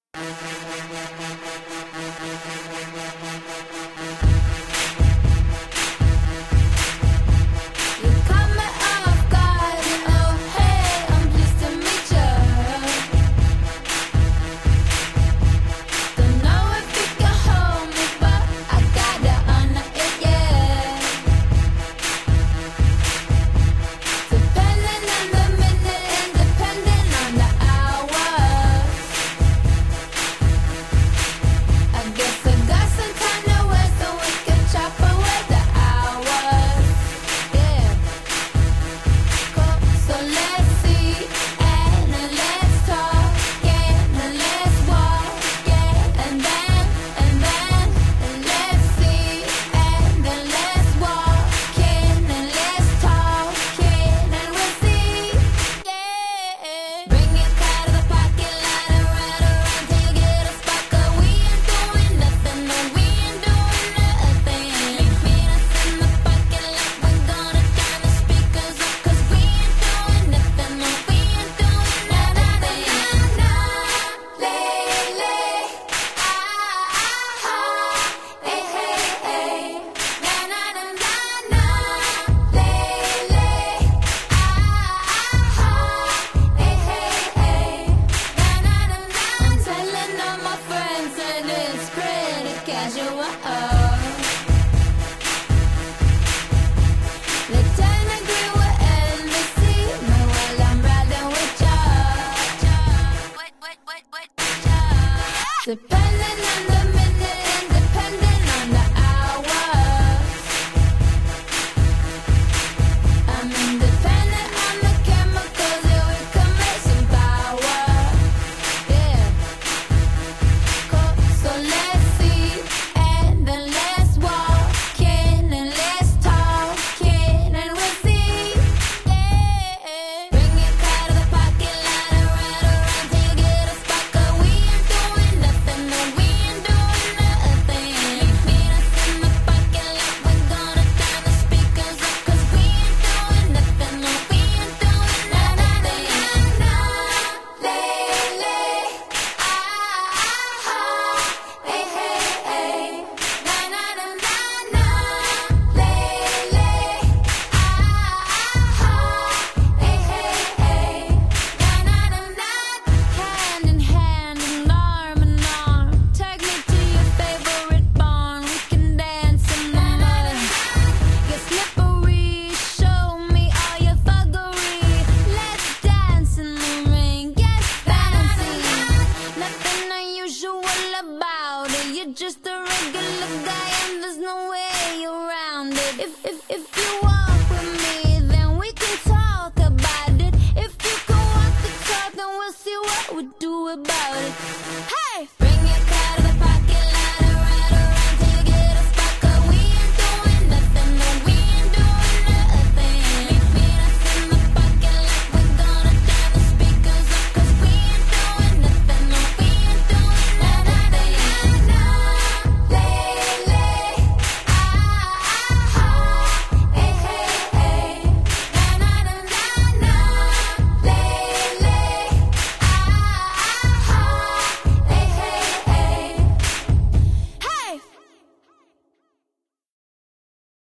Depending on the minute and depending on the hour, I'm independent on the chemicals, yeah, we can make some power. Yeah, cool. So let's see, and then let's walk in, and let's talk in, and we'll see. Yeah, bring your car to the parking lot and ride around till you get a spot, 'cause we ain't doing nothing, no, we ain't doing nothing. Meet us in the parking lot, we're gonna turn the speakers up, 'cause we ain't doing nothing, no, we ain't doing nothing. Lately, hey, hey, hey. Lately, hey, hey, hey. Hand in hand and arm in arm, take me to your favorite barn. We can dance in the mud, get slippery. Show me all your thuggery. Let's dance in the rain, get fancy. Nothing unusual about it. You're just a regular guy and there's no way around it. If you walk with me, then we can talk about it. If you can walk the talk, then we'll see what we do about it.